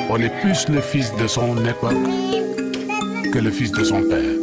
On est plus le fils de son époque que le fils de son père.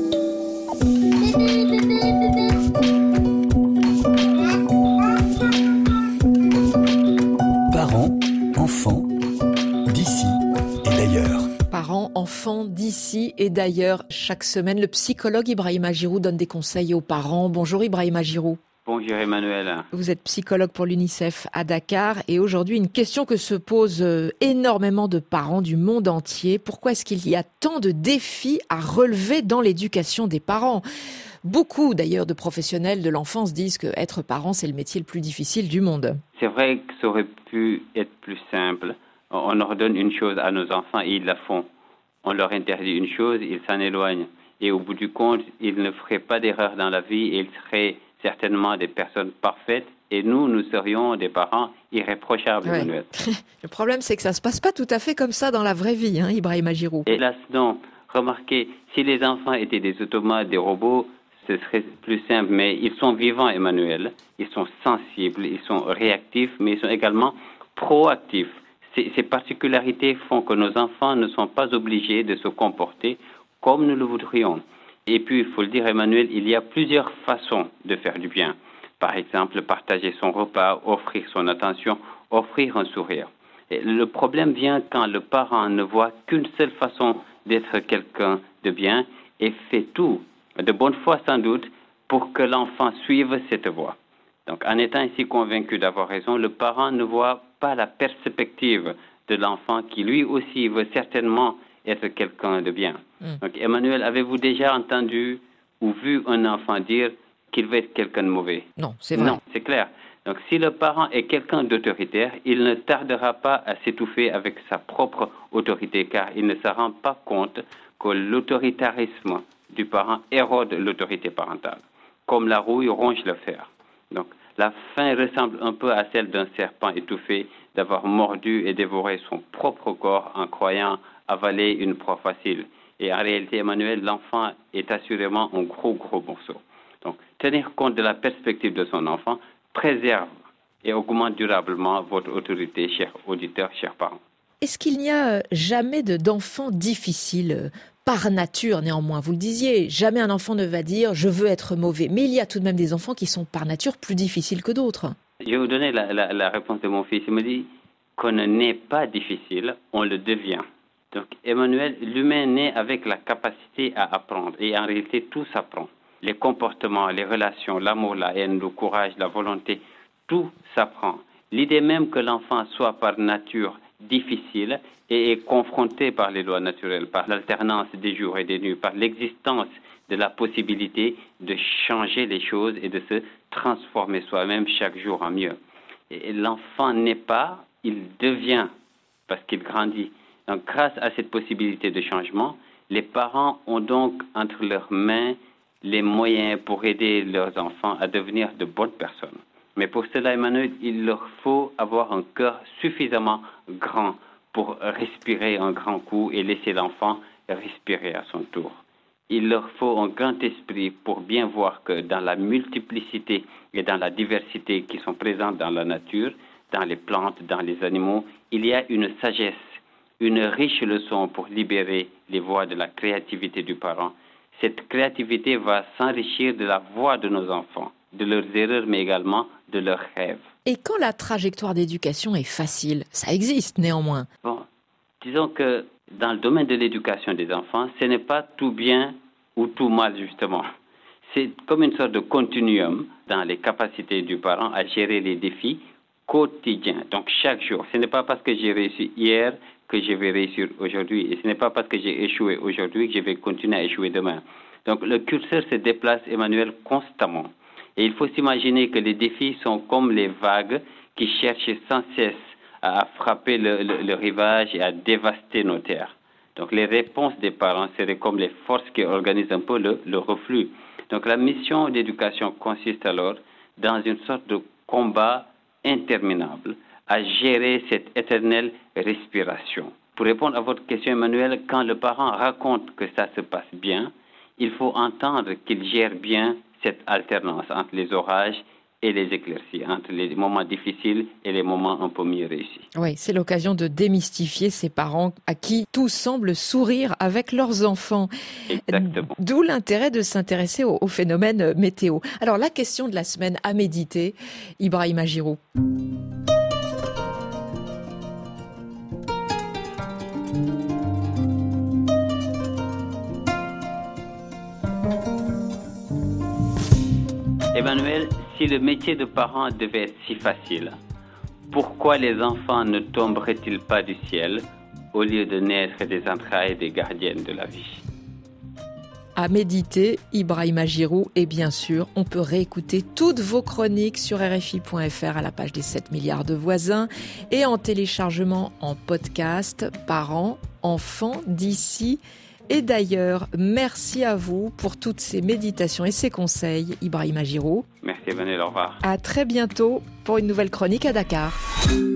Parents, enfants, d'ici et d'ailleurs. Parents, enfants, d'ici et d'ailleurs. Chaque semaine, le psychologue Ibrahima Giroud donne des conseils aux parents. Bonjour Ibrahima Giroud. Bonjour Emmanuel. Vous êtes psychologue pour l'UNICEF à Dakar et aujourd'hui une question que se posent énormément de parents du monde entier. Pourquoi est-ce qu'il y a tant de défis à relever dans l'éducation des parents ? Beaucoup d'ailleurs de professionnels de l'enfance disent que être parent c'est le métier le plus difficile du monde. C'est vrai que ça aurait pu être plus simple. On leur donne une chose à nos enfants et ils la font. On leur interdit une chose, ils s'en éloignent. Et au bout du compte, ils ne feraient pas d'erreur dans la vie et ils seraient certainement des personnes parfaites et nous serions des parents irréprochables. Ouais. Emmanuel. Le problème, c'est que ça se passe pas tout à fait comme ça dans la vraie vie, Ibrahima Giroud. Hélas, non. Remarquez, si les enfants étaient des automates, des robots, ce serait plus simple. Mais ils sont vivants, Emmanuel. Ils sont sensibles, ils sont réactifs, mais ils sont également proactifs. Ces particularités font que nos enfants ne sont pas obligés de se comporter comme nous le voudrions. Et puis, il faut le dire, Emmanuel, il y a plusieurs façons de faire du bien. Par exemple, partager son repas, offrir son attention, offrir un sourire. Et le problème vient quand le parent ne voit qu'une seule façon d'être quelqu'un de bien et fait tout, de bonne foi sans doute, pour que l'enfant suive cette voie. Donc, en étant ainsi convaincu d'avoir raison, le parent ne voit pas la perspective de l'enfant qui, lui aussi, veut certainement être quelqu'un de bien. Donc, Emmanuel, avez-vous déjà entendu ou vu un enfant dire qu'il veut être quelqu'un de mauvais? Non, c'est vrai. Non, c'est clair. Donc, si le parent est quelqu'un d'autoritaire, il ne tardera pas à s'étouffer avec sa propre autorité, car il ne se rend pas compte que l'autoritarisme du parent érode l'autorité parentale, comme la rouille ronge le fer. Donc, la fin ressemble un peu à celle d'un serpent étouffé d'avoir mordu et dévoré son propre corps en croyant avaler une proie facile. Et en réalité, Emmanuel, l'enfant est assurément un gros morceau. Donc, tenir compte de la perspective de son enfant préserve et augmente durablement votre autorité, chers auditeurs, chers parents. Est-ce qu'il n'y a jamais d'enfants difficiles par nature néanmoins? Vous le disiez, jamais un enfant ne va dire « je veux être mauvais ». Mais il y a tout de même des enfants qui sont par nature plus difficiles que d'autres. Je vais vous donner la réponse de mon fils. Il me dit qu'on n'est pas difficile, on le devient. Donc, Emmanuel, l'humain naît avec la capacité à apprendre. Et en réalité, tout s'apprend. Les comportements, les relations, l'amour, la haine, le courage, la volonté, tout s'apprend. L'idée même que l'enfant soit par nature difficile et est confronté par les lois naturelles, par l'alternance des jours et des nuits, par l'existence de la possibilité de changer les choses et de se transformer soi-même chaque jour en mieux. Et l'enfant n'est pas, il devient parce qu'il grandit. Donc, grâce à cette possibilité de changement, les parents ont donc entre leurs mains les moyens pour aider leurs enfants à devenir de bonnes personnes. Mais pour cela, Emmanuel, il leur faut avoir un cœur suffisamment grand pour respirer un grand coup et laisser l'enfant respirer à son tour. Il leur faut un grand esprit pour bien voir que dans la multiplicité et dans la diversité qui sont présentes dans la nature, dans les plantes, dans les animaux, il y a une sagesse, une riche leçon pour libérer les voies de la créativité du parent. Cette créativité va s'enrichir de la voix de nos enfants, de leurs erreurs, mais également de leurs rêves. Et quand la trajectoire d'éducation est facile, ça existe néanmoins. Bon, disons que dans le domaine de l'éducation des enfants, ce n'est pas tout bien ou tout mal, justement. C'est comme une sorte de continuum dans les capacités du parent à gérer les défis quotidiens. Donc, chaque jour. Ce n'est pas parce que j'ai réussi hier que je vais réussir aujourd'hui. Et ce n'est pas parce que j'ai échoué aujourd'hui que je vais continuer à échouer demain. Donc, le curseur se déplace, Emmanuel, constamment. Et il faut s'imaginer que les défis sont comme les vagues qui cherchent sans cesse à frapper le rivage et à dévaster nos terres. Donc, les réponses des parents seraient comme les forces qui organisent un peu le reflux. Donc, la mission d'éducation consiste alors dans une sorte de combat interminable à gérer cette éternelle respiration. Pour répondre à votre question, Emmanuel, quand le parent raconte que ça se passe bien, il faut entendre qu'il gère bien cette alternance entre les orages et les éclaircies, entre les moments difficiles et les moments un peu mieux réussis. Oui, c'est l'occasion de démystifier ces parents à qui tout semble sourire avec leurs enfants. Exactement. D'où l'intérêt de s'intéresser au phénomène météo. Alors, la question de la semaine à méditer, Ibrahima Giroux. Emmanuel, si le métier de parent devait être si facile, pourquoi les enfants ne tomberaient-ils pas du ciel au lieu de naître des entrailles des gardiennes de la vie? À méditer, Ibrahima Giroux, et bien sûr, on peut réécouter toutes vos chroniques sur RFI.fr à la page des 7 milliards de voisins et en téléchargement en podcast, parents, enfants d'ici et d'ailleurs. Merci à vous pour toutes ces méditations et ces conseils, Ibrahima Giroux. Merci Emmanuel, au revoir. À très bientôt pour une nouvelle chronique à Dakar.